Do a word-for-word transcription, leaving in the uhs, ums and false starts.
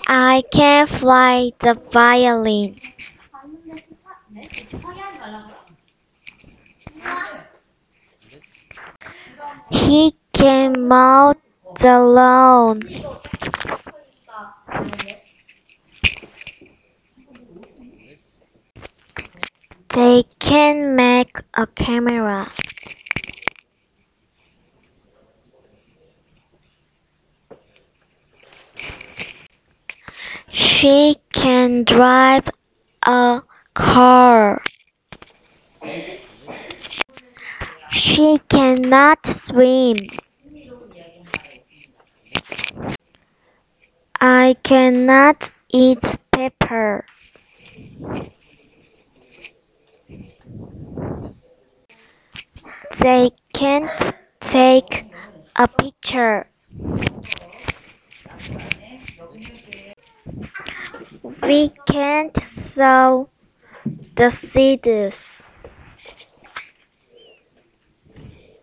I can fly the violin. He can mow the lawn. They can make a camera. She can drive a car. She cannot swim. I cannot eat pepper. They can't take a picture. We can't sow the seeds.